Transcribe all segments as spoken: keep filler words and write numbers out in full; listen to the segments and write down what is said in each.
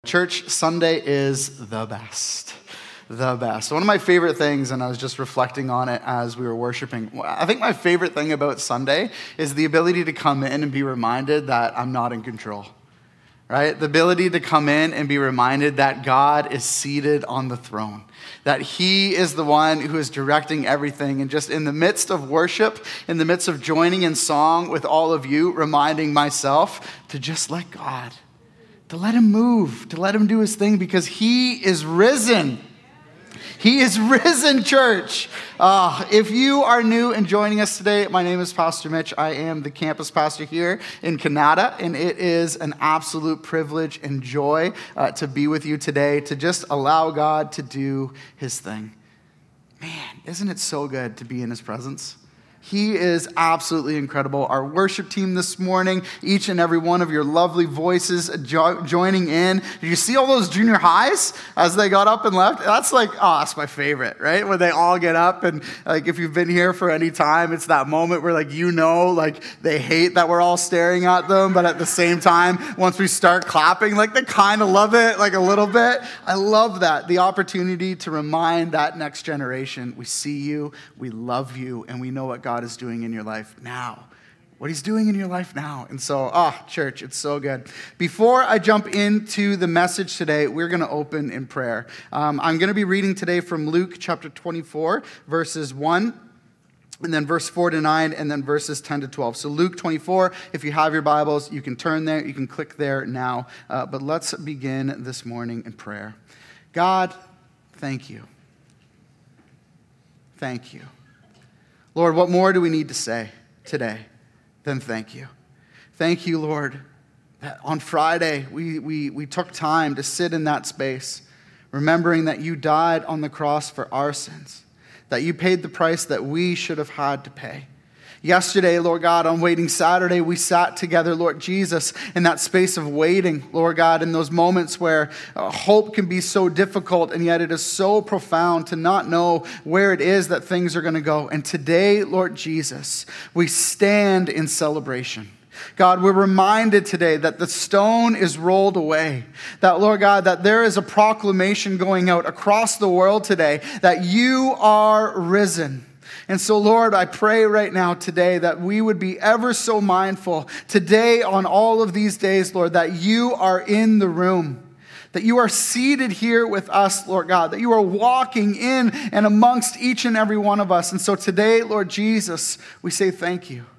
Church, Sunday is the best. The best. One of my favorite things, and I was just reflecting on it as we were worshiping, I think my favorite thing about Sunday is the ability to come in and be reminded that I'm not in control, right? The ability to come in and be reminded that God is seated on the throne, that he is the one who is directing everything. And just in the midst of worship, in the midst of joining in song with all of you, reminding myself to just let God, to let him move, to let him do his thing, because he is risen. He is risen, church. Uh, if you are new and joining us today, my name is Pastor Mitch. I am the campus pastor here in Canada, and it is an absolute privilege and joy uh, to be with you today, to just allow God to do his thing. Man, isn't it so good to be in his presence? He is absolutely incredible. Our worship team this morning, each and every one of your lovely voices jo- joining in. Did you see all those junior highs as they got up and left? That's like, oh, that's my favorite, right? When they all get up and like if you've been here for any time, it's that moment where like, you know, like they hate that we're all staring at them, but at the same time, once we start clapping, like they kind of love it, like a little bit. I love that. The opportunity to remind that next generation, we see you, we love you, and we know what God God is doing in your life now. What he's doing in your life now. And so, ah, oh, church, it's so good. Before I jump into the message today, we're going to open in prayer. Um, I'm going to be reading today from Luke chapter twenty-four, verses one, and then verse four to nine, and then verses ten to twelve. So Luke twenty-four, if you have your Bibles, you can turn there, you can click there now. Uh, but let's begin this morning in prayer. God, thank you. Thank you. Lord, what more do we need to say today than thank you? Thank you, Lord, that on Friday we, we, we took time to sit in that space, remembering that you died on the cross for our sins, that you paid the price that we should have had to pay. Yesterday, Lord God, on Waiting Saturday, we sat together, Lord Jesus, in that space of waiting, Lord God, in those moments where uh, hope can be so difficult, and yet it is so profound to not know where it is that things are going to go. And today, Lord Jesus, we stand in celebration. God, we're reminded today that the stone is rolled away. That, Lord God, that there is a proclamation going out across the world today that you are risen. And so, Lord, I pray right now today that we would be ever so mindful today on all of these days, Lord, that you are in the room, that you are seated here with us, Lord God, that you are walking in and amongst each and every one of us. And so today, Lord Jesus, we say thank you.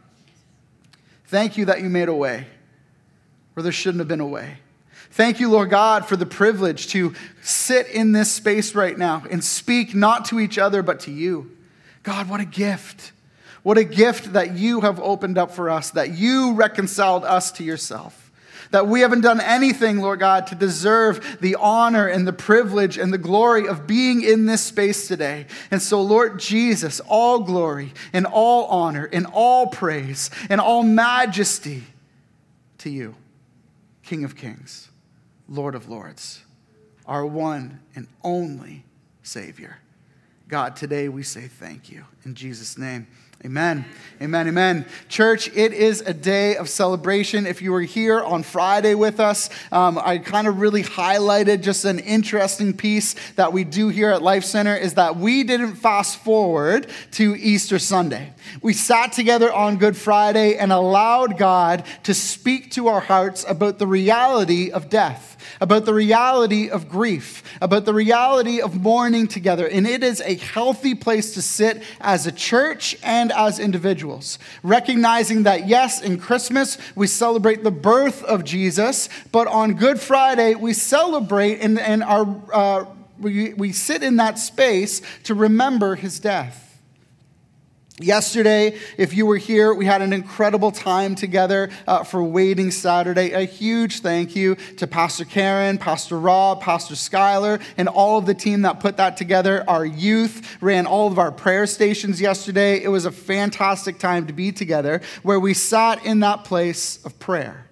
Thank you that you made a way where there shouldn't have been a way. Thank you, Lord God, for the privilege to sit in this space right now and speak not to each other, but to you. God, what a gift. What a gift that you have opened up for us, that you reconciled us to yourself, that we haven't done anything, Lord God, to deserve the honor and the privilege and the glory of being in this space today. And so, Lord Jesus, all glory and all honor and all praise and all majesty to you, King of Kings, Lord of Lords, our one and only Savior. God, today we say thank you. In Jesus' name, amen. Amen, amen. Church, it is a day of celebration. If you were here on Friday with us, um, I kind of really highlighted just an interesting piece that we do here at Life Center is that we didn't fast forward to Easter Sunday. We sat together on Good Friday and allowed God to speak to our hearts about the reality of death, about the reality of grief, about the reality of mourning together. And it is a healthy place to sit as a church and as individuals, recognizing that, yes, in Christmas, we celebrate the birth of Jesus, but on Good Friday, we celebrate and, and our, uh, we, we sit in that space to remember his death. Yesterday, if you were here, we had an incredible time together uh, for Waiting Saturday. A huge thank you to Pastor Karen, Pastor Rob, Pastor Skylar, and all of the team that put that together. Our youth ran all of our prayer stations yesterday. It was a fantastic time to be together where we sat in that place of prayer,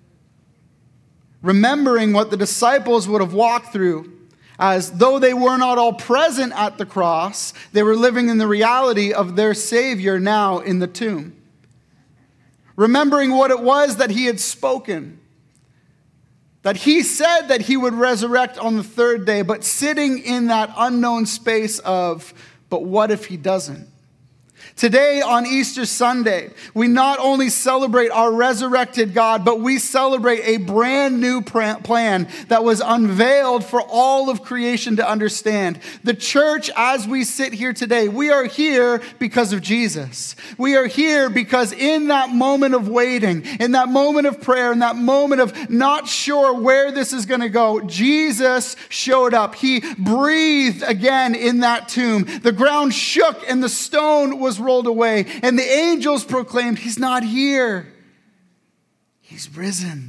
remembering what the disciples would have walked through. As though they were not all present at the cross, they were living in the reality of their Savior now in the tomb. Remembering what it was that he had spoken, That he said that he would resurrect on the third day, but sitting in that unknown space of, but what if he doesn't? Today on Easter Sunday, we not only celebrate our resurrected God, but we celebrate a brand new plan that was unveiled for all of creation to understand. The church, as we sit here today, we are here because of Jesus. We are here because in that moment of waiting, in that moment of prayer, in that moment of not sure where this is going to go, Jesus showed up. He breathed again in that tomb. The ground shook and the stone was rolled away, and the angels proclaimed, he's not here. He's risen.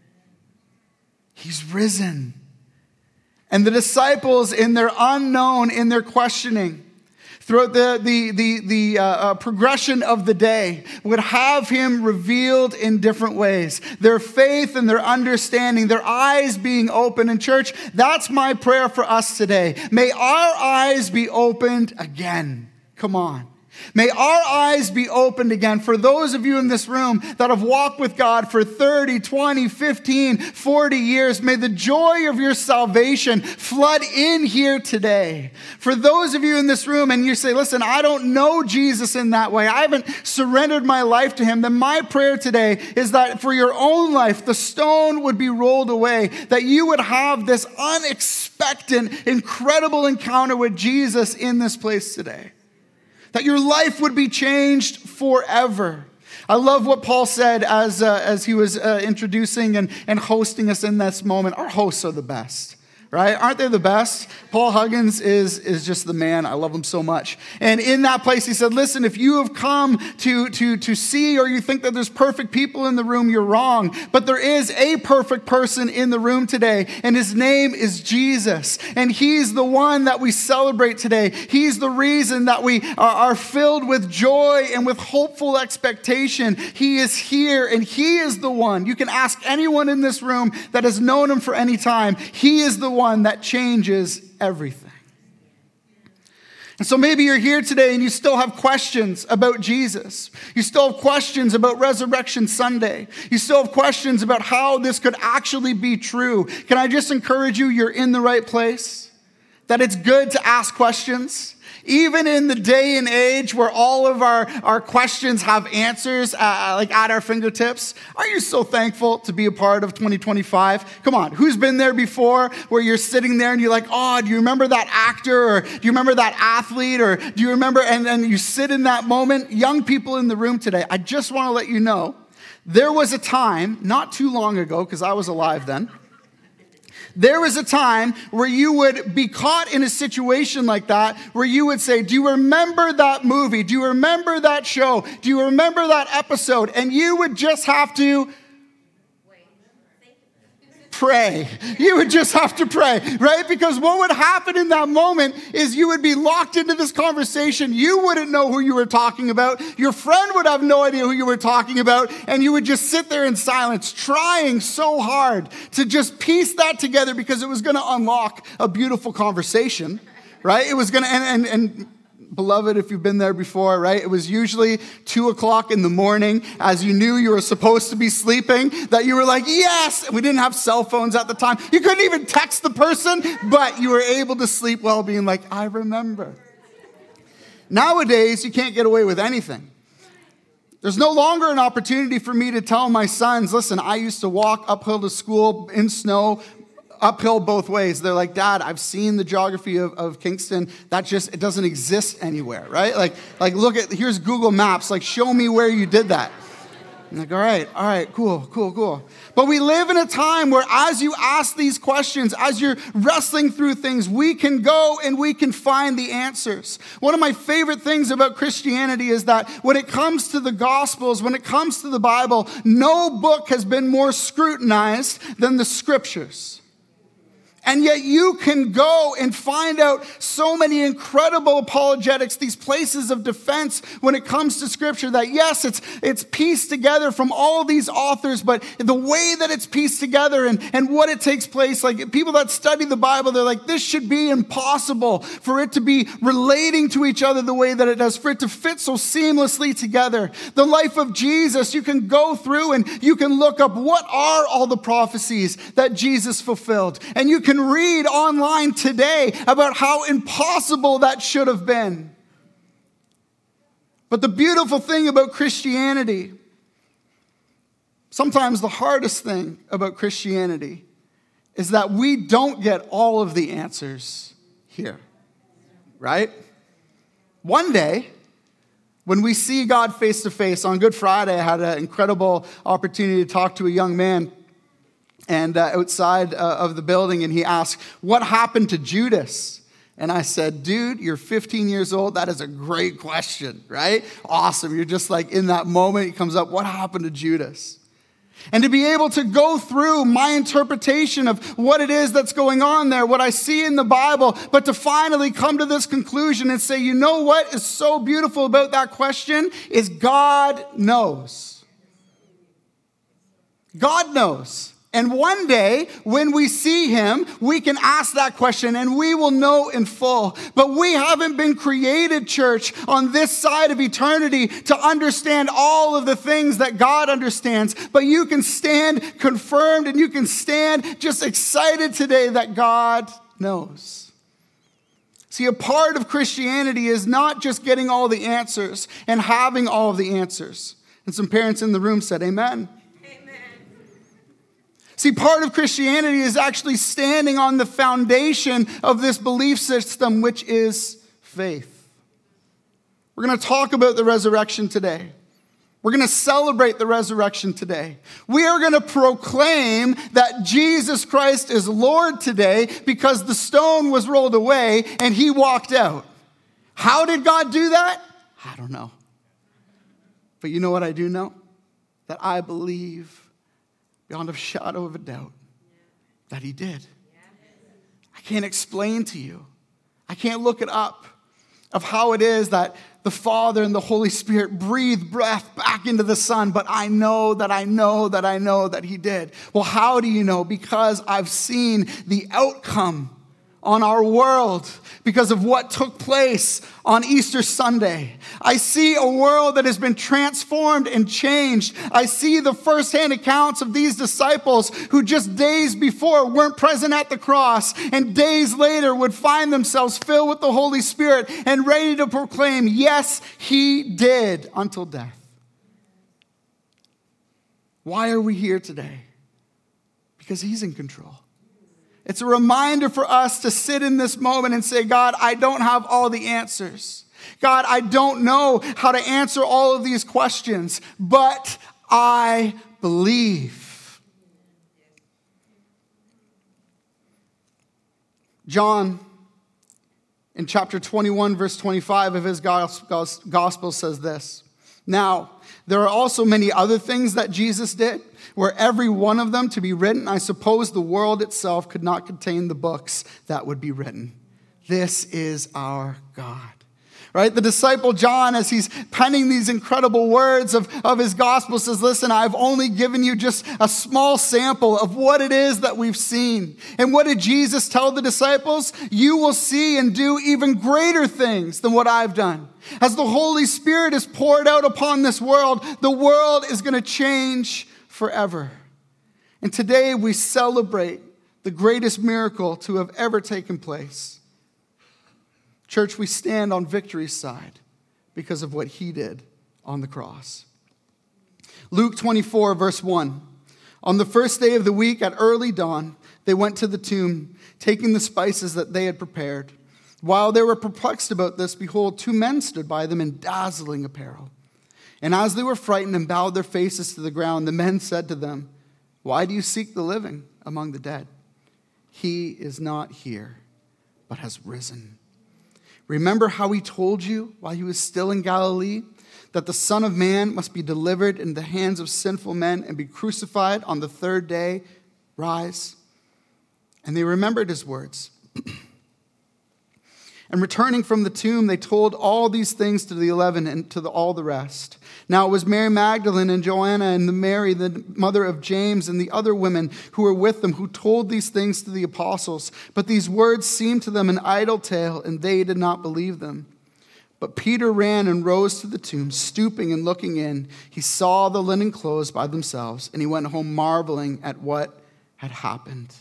He's risen. And the disciples, in their unknown, in their questioning, throughout the, the, the, the uh, uh, progression of the day, would have him revealed in different ways. Their faith and their understanding, their eyes being open. And church, that's my prayer for us today. May our eyes be opened again. Come on. May our eyes be opened again for those of you in this room that have walked with God for thirty, twenty, fifteen, forty years. May the joy of your salvation flood in here today. For those of you in this room and you say, listen, I don't know Jesus in that way. I haven't surrendered my life to him. Then my prayer today is that for your own life, the stone would be rolled away, that you would have this unexpected, incredible encounter with Jesus in this place today. That your life would be changed forever. I love what Paul said as, uh, as he was uh, introducing and, and hosting us in this moment. Our hosts are the best, right? Aren't they the best? Paul Huggins is, is just the man. I love him so much. And in that place, he said, listen, if you have come to, to, to see or you think that there's perfect people in the room, you're wrong. But there is a perfect person in the room today, and his name is Jesus. And he's the one that we celebrate today. He's the reason that we are, are filled with joy and with hopeful expectation. He is here, and he is the one. You can ask anyone in this room that has known him for any time. He is the one that changes everything. And so maybe you're here today and you still have questions about Jesus. You still have questions about Resurrection Sunday. You still have questions about how this could actually be true. Can I just encourage you, you're in the right place? That it's good to ask questions. Even in the day and age where all of our, our questions have answers uh, like at our fingertips, are you so thankful to be a part of twenty twenty-five? Come on, who's been there before where you're sitting there and you're like, oh, do you remember that actor? Or do you remember that athlete? Or do you remember, and, and you sit in that moment? Young people in the room today, I just want to let you know, there was a time, not too long ago, because I was alive then, there was a time where you would be caught in a situation like that, where you would say, do you remember that movie? Do you remember that show? Do you remember that episode? And you would just have to pray. You would just have to pray, right? Because what would happen in that moment is you would be locked into this conversation. You wouldn't know who you were talking about. Your friend would have no idea who you were talking about. And you would just sit there in silence, trying so hard to just piece that together because it was going to unlock a beautiful conversation, right? It was going to, and, and, and beloved, if you've been there before, right? It was usually two o'clock in the morning as you knew you were supposed to be sleeping that you were like, yes. We didn't have cell phones at the time. You couldn't even text the person, but you were able to sleep well being like, I remember. Nowadays, you can't get away with anything. There's no longer an opportunity for me to tell my sons, listen, I used to walk uphill to school in snow, uphill both ways. They're like, Dad, I've seen the geography of, of Kingston. That just, it doesn't exist anywhere, right? Like, like, look at, here's Google Maps. Like, show me where you did that. I'm like, all right, all right, cool, cool, cool. But we live in a time where as you ask these questions, as you're wrestling through things, we can go and we can find the answers. One of my favorite things about Christianity is that when it comes to the Gospels, when it comes to the Bible, no book has been more scrutinized than the Scriptures. And yet you can go and find out so many incredible apologetics, these places of defense when it comes to Scripture, that yes, it's it's pieced together from all these authors, but the way that it's pieced together and, and what it takes place, like people that study the Bible, they're like, this should be impossible for it to be relating to each other the way that it does, for it to fit so seamlessly together. The life of Jesus, you can go through and you can look up what are all the prophecies that Jesus fulfilled. And you can read online today about how impossible that should have been. But the beautiful thing about Christianity, sometimes the hardest thing about Christianity, is that we don't get all of the answers here, right? One day, when we see God face to face, on Good Friday, I had an incredible opportunity to talk to a young man and uh, outside uh, of the building, and he asked, what happened to Judas? And I said, dude, you're fifteen years old. That is a great question, right? Awesome. You're just like in that moment, it comes up, what happened to Judas? And to be able to go through my interpretation of what it is that's going on there, what I see in the Bible, but to finally come to this conclusion and say, you know what is so beautiful about that question is God knows. God knows. And one day, when we see him, we can ask that question and we will know in full. But we haven't been created, church, on this side of eternity to understand all of the things that God understands. But you can stand confirmed and you can stand just excited today that God knows. See, a part of Christianity is not just getting all the answers and having all of the answers. And some parents in the room said, amen. See, part of Christianity is actually standing on the foundation of this belief system, which is faith. We're going to talk about the resurrection today. We're going to celebrate the resurrection today. We are going to proclaim that Jesus Christ is Lord today because the stone was rolled away and he walked out. How did God do that? I don't know. But you know what I do know? That I believe beyond a shadow of a doubt that he did. I can't explain to you. I can't look it up of how it is that the Father and the Holy Spirit breathed breath back into the Son, but I know that I know that I know that he did. Well, how do you know? Because I've seen the outcome on our world because of what took place on Easter Sunday. I see a world that has been transformed and changed. I see the firsthand accounts of these disciples who just days before weren't present at the cross and days later would find themselves filled with the Holy Spirit and ready to proclaim, yes, he did, until death. Why are we here today? Because he's in control. It's a reminder for us to sit in this moment and say, God, I don't have all the answers. God, I don't know how to answer all of these questions, but I believe. John, in chapter twenty-one, verse twenty-five of his gospel says this. Now, there are also many other things that Jesus did. Were every one of them to be written, I suppose the world itself could not contain the books that would be written. This is our God. Right? The disciple John, as he's penning these incredible words of, of his gospel, says, listen, I've only given you just a small sample of what it is that we've seen. And what did Jesus tell the disciples? You will see and do even greater things than what I've done. As the Holy Spirit is poured out upon this world, the world is going to change forever. And today we celebrate the greatest miracle to have ever taken place. Church, we stand on victory's side because of what he did on the cross. Luke twenty-four, verse one. On the first day of the week at early dawn, they went to the tomb, taking the spices that they had prepared. While they were perplexed about this, behold, two men stood by them in dazzling apparel. And as they were frightened and bowed their faces to the ground, the men said to them, why do you seek the living among the dead? He is not here, but has risen. Remember how he told you while he was still in Galilee that the Son of Man must be delivered into the hands of sinful men and be crucified on the third day, rise? And they remembered his words. And returning from the tomb, they told all these things to the eleven and to the, all the rest. Now it was Mary Magdalene and Joanna and the Mary, the mother of James, and the other women who were with them, who told these things to the apostles. But these words seemed to them an idle tale, and they did not believe them. But Peter ran and rose to the tomb, stooping and looking in. He saw the linen clothes by themselves, and he went home marveling at what had happened.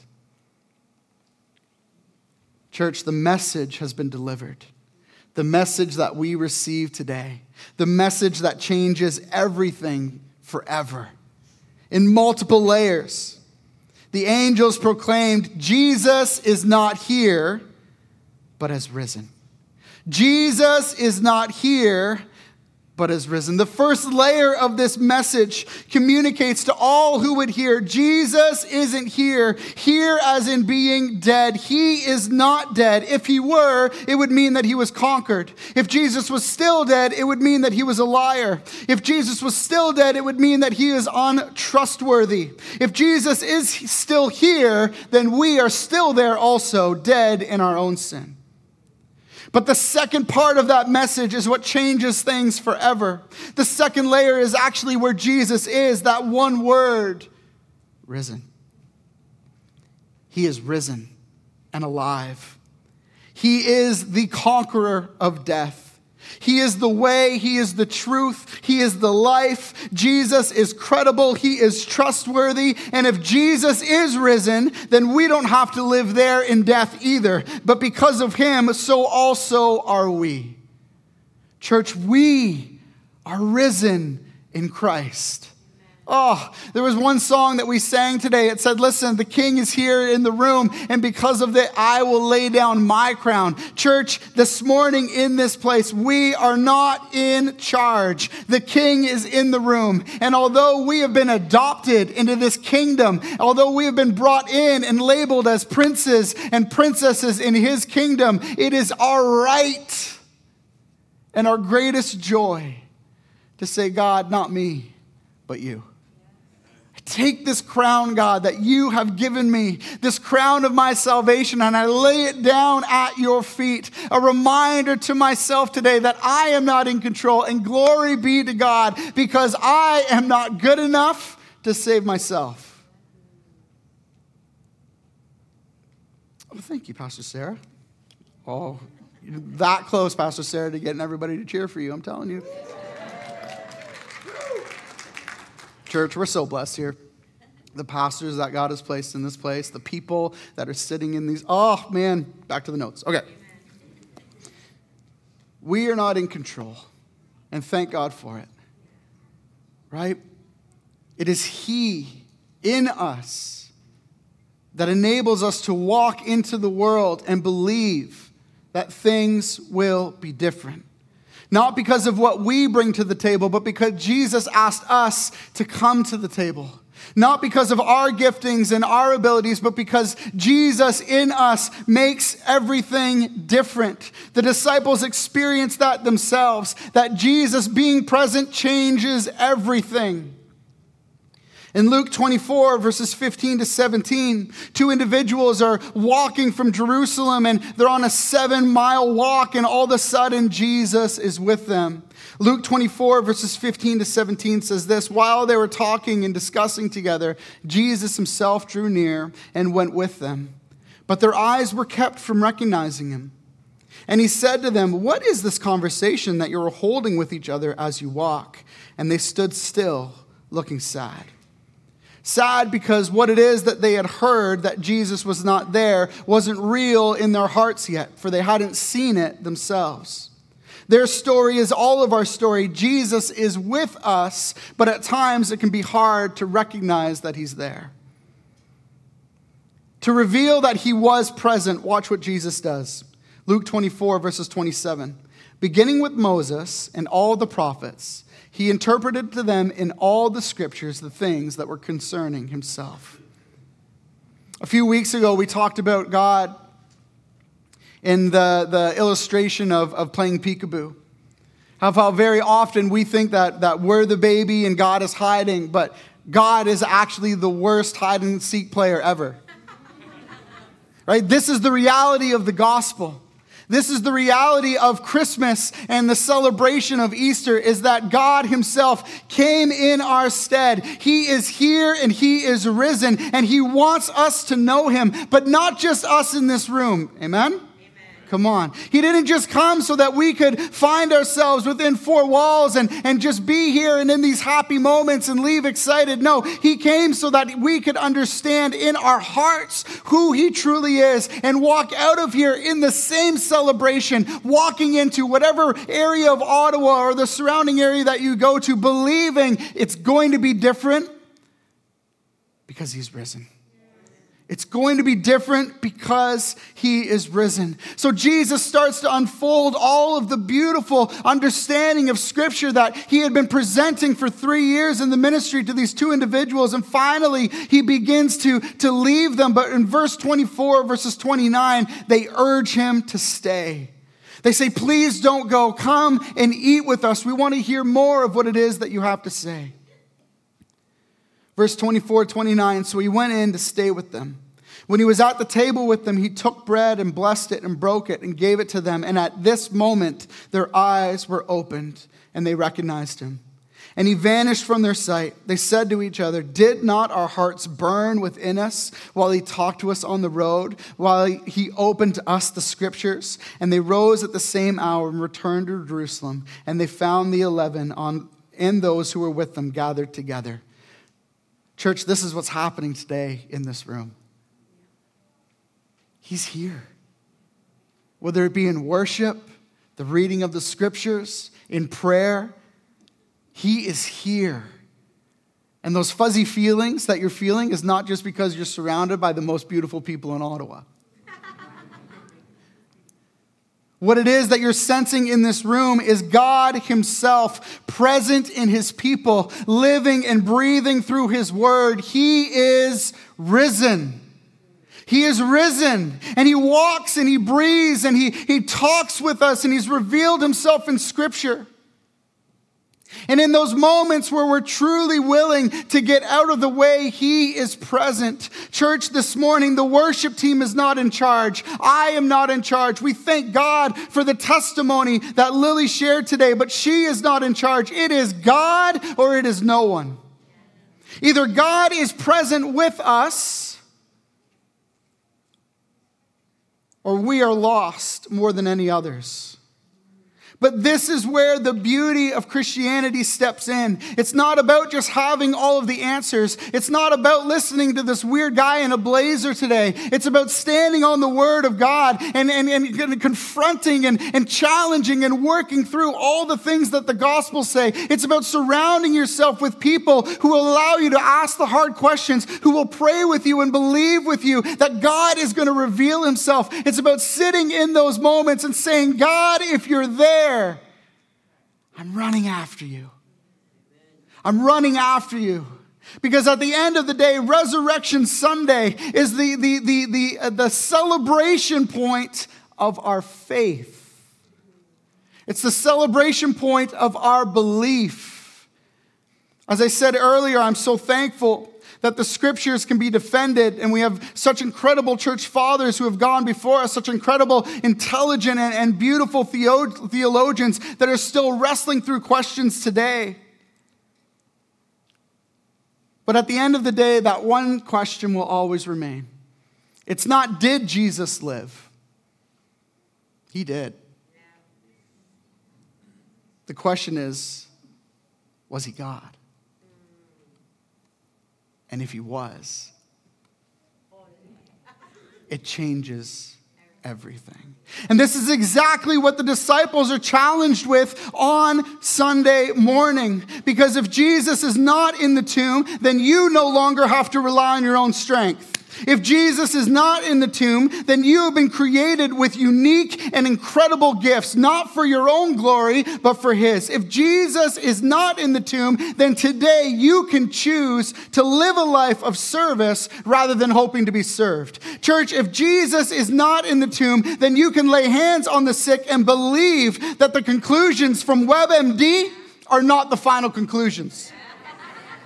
Church, the message has been delivered. The message that we receive today. The message that changes everything forever. In multiple layers. The angels proclaimed, Jesus is not here, but has risen. Jesus is not here, but has risen. The first layer of this message communicates to all who would hear, Jesus isn't here, here as in being dead. He is not dead. If he were, it would mean that he was conquered. If Jesus was still dead, it would mean that he was a liar. If Jesus was still dead, it would mean that he is untrustworthy. If Jesus is still here, then we are still there also, dead in our own sin. But the second part of that message is what changes things forever. The second layer is actually where Jesus is, that one word, risen. He is risen and alive. He is the conqueror of death. He is the way, he is the truth, he is the life. Jesus is credible, he is trustworthy. And if Jesus is risen, then we don't have to live there in death either. But because of him, so also are we. Church, we are risen in Christ. Oh, there was one song that we sang today. It said, listen, the king is here in the room, and because of that, I will lay down my crown. Church, this morning in this place, we are not in charge. The king is in the room. And although we have been adopted into this kingdom, although we have been brought in and labeled as princes and princesses in his kingdom, it is our right and our greatest joy to say, God, not me, but you. Take this crown, God, that you have given me, this crown of my salvation, and I lay it down at your feet. A reminder to myself today that I am not in control, and glory be to God, because I am not good enough to save myself. Oh, thank you, Pastor Sarah. Oh, you're that close, Pastor Sarah, to getting everybody to cheer for you, I'm telling you. Church, we're so blessed here. The pastors that God has placed in this place, the people that are sitting in these. Oh, man, back to the notes. Okay. We are not in control, and thank God for it. Right? It is he in us that enables us to walk into the world and believe that things will be different. Not because of what we bring to the table, but because Jesus asked us to come to the table. Not because of our giftings and our abilities, but because Jesus in us makes everything different. The disciples experienced that themselves, that Jesus being present changes everything. In Luke twenty-four, verses fifteen to seventeen, two individuals are walking from Jerusalem and they're on a seven mile walk, and all of a sudden Jesus is with them. Luke twenty-four, verses fifteen to seventeen says this: while they were talking and discussing together, Jesus himself drew near and went with them. But their eyes were kept from recognizing him. And he said to them, "What is this conversation that you're holding with each other as you walk?" And they stood still, looking sad. Sad because what it is that they had heard, that Jesus was not there, wasn't real in their hearts yet, for they hadn't seen it themselves. Their story is all of our story. Jesus is with us, but at times it can be hard to recognize that he's there. To reveal that he was present, watch what Jesus does. Luke twenty-four, verses twenty-seven. Beginning with Moses and all the prophets, he interpreted to them in all the scriptures the things that were concerning himself. A few weeks ago, we talked about God in the, the illustration of, of playing peekaboo. How, how very often we think that, that we're the baby and God is hiding, but God is actually the worst hide-and-seek player ever. right? This is the reality of the gospel. This is the reality of Christmas and the celebration of Easter, is that God himself came in our stead. He is here and he is risen, and he wants us to know him, but not just us in this room. Amen? Come on. He didn't just come so that we could find ourselves within four walls and, and just be here and in these happy moments and leave excited. No, he came so that we could understand in our hearts who he truly is and walk out of here in the same celebration, walking into whatever area of Ottawa or the surrounding area that you go to, believing it's going to be different because he's risen. It's going to be different because he is risen. So Jesus starts to unfold all of the beautiful understanding of Scripture that he had been presenting for three years in the ministry to these two individuals. And finally, he begins to, to leave them. But in verse twenty-four, verses twenty-nine, they urge him to stay. They say, please don't go. Come and eat with us. We want to hear more of what it is that you have to say. Verse twenty-four, twenty-nine, so he went in to stay with them. When he was at the table with them, he took bread and blessed it and broke it and gave it to them. And at this moment, their eyes were opened and they recognized him. And he vanished from their sight. They said to each other, did not our hearts burn within us while he talked to us on the road, while he opened to us the Scriptures? And they rose at the same hour and returned to Jerusalem. And they found the eleven on, and those who were with them gathered together. Church, this is what's happening today in this room. He's here. Whether it be in worship, the reading of the Scriptures, in prayer, he is here. And those fuzzy feelings that you're feeling is not just because you're surrounded by the most beautiful people in Ottawa. What it is that you're sensing in this room is God himself present in his people, living and breathing through his word. He is risen. He is risen, and he walks and he breathes and he, he talks with us, and he's revealed himself in Scripture. And in those moments where we're truly willing to get out of the way, he is present. Church, this morning, the worship team is not in charge. I am not in charge. We thank God for the testimony that Lily shared today, but she is not in charge. It is God or it is no one. Either God is present with us, or we are lost more than any others. But this is where the beauty of Christianity steps in. It's not about just having all of the answers. It's not about listening to this weird guy in a blazer today. It's about standing on the Word of God and, and, and confronting and, and challenging and working through all the things that the Gospels say. It's about surrounding yourself with people who will allow you to ask the hard questions, who will pray with you and believe with you that God is going to reveal himself. It's about sitting in those moments and saying, God, if you're there, I'm running after you. I'm running after you. Because at the end of the day, Resurrection Sunday is the, the, the, the, uh, the celebration point of our faith. It's the celebration point of our belief. As I said earlier, I'm so thankful that the Scriptures can be defended, and we have such incredible church fathers who have gone before us, such incredible, intelligent, and, and beautiful theo- theologians that are still wrestling through questions today. But at the end of the day, that one question will always remain. It's not, did Jesus live? He did. The question is, was he God? And if he was, it changes everything. And this is exactly what the disciples are challenged with on Sunday morning. Because if Jesus is not in the tomb, then you no longer have to rely on your own strength. If Jesus is not in the tomb, then you have been created with unique and incredible gifts, not for your own glory, but for his. If Jesus is not in the tomb, then today you can choose to live a life of service rather than hoping to be served. Church, if Jesus is not in the tomb, then you can lay hands on the sick and believe that the conclusions from WebMD are not the final conclusions.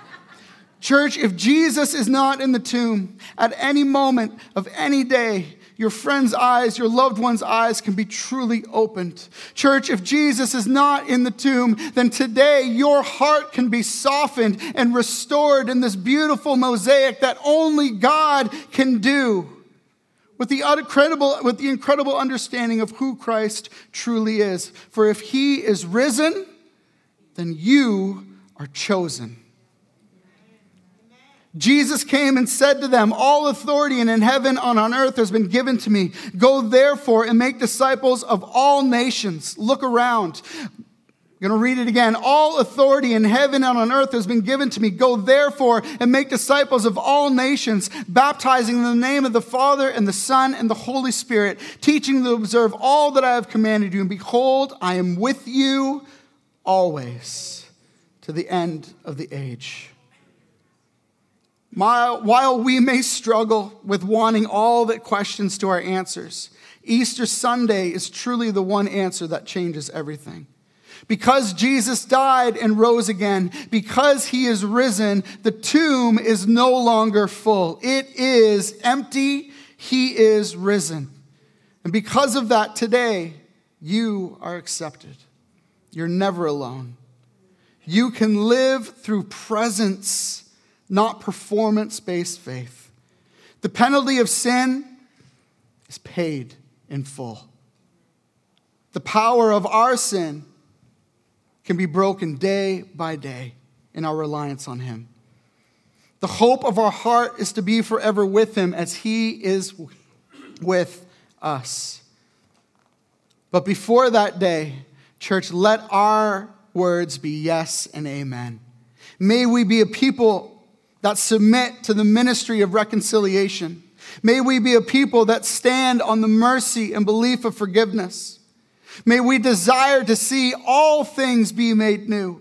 Church, if Jesus is not in the tomb at any moment of any day, your friends' eyes, your loved ones' eyes can be truly opened. Church, if Jesus is not in the tomb, then today your heart can be softened and restored in this beautiful mosaic that only God can do. With the incredible, with the incredible understanding of who Christ truly is. For if he is risen, then you are chosen. Jesus came and said to them, all authority in heaven and on earth has been given to me. Go therefore and make disciples of all nations. Look around. I'm going to read it again. All authority in heaven and on earth has been given to me. Go therefore and make disciples of all nations, baptizing in the name of the Father and the Son and the Holy Spirit, teaching them to observe all that I have commanded you. And behold, I am with you always to the end of the age. While we may struggle with wanting all the questions to our answers, Easter Sunday is truly the one answer that changes everything. Because Jesus died and rose again, because he is risen, the tomb is no longer full. It is empty. He is risen. And because of that, today, you are accepted. You're never alone. You can live through presence, not performance-based faith. The penalty of sin is paid in full. The power of our sin can be broken day by day in our reliance on him. The hope of our heart is to be forever with him as he is with us. But before that day, church, let our words be yes and amen. May we be a people that submit to the ministry of reconciliation. May we be a people that stand on the mercy and belief of forgiveness. May we desire to see all things be made new.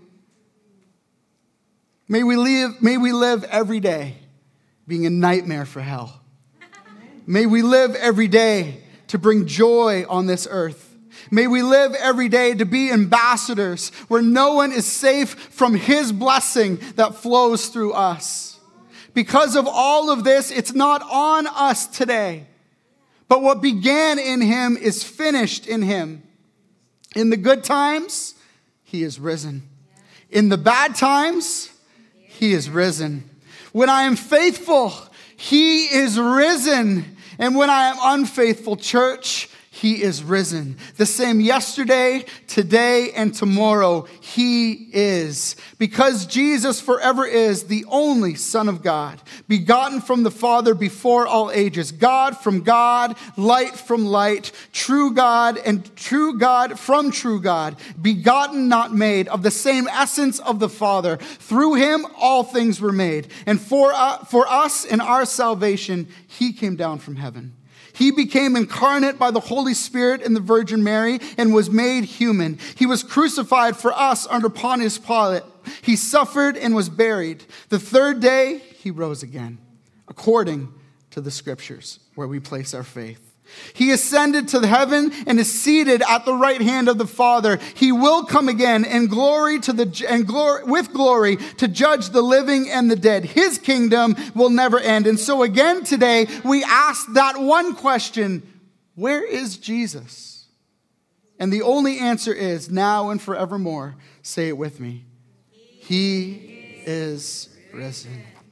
May we live, may we live every day being a nightmare for hell. May we live every day to bring joy on this earth. May we live every day to be ambassadors where no one is safe from his blessing that flows through us. Because of all of this, it's not on us today. But what began in him is finished in him. In the good times, he is risen. In the bad times, he is risen. When I am faithful, he is risen. And when I am unfaithful, church, he is risen. The same yesterday, today, and tomorrow, he is. Because Jesus forever is the only Son of God, begotten from the Father before all ages, God from God, light from light, true God and true God from true God, begotten, not made, of the same essence of the Father. Through him, all things were made. And for, uh, for us in our salvation, he came down from heaven. He became incarnate by the Holy Spirit in the Virgin Mary and was made human. He was crucified for us under Pontius Pilate. He suffered and was buried. The third day, he rose again, according to the scriptures where we place our faith. He ascended to heaven and is seated at the right hand of the Father. He will come again in glory to the and glory with glory to judge the living and the dead. His kingdom will never end. And so again today we ask that one question: where is Jesus? And the only answer is now and forevermore. Say it with me. He is risen.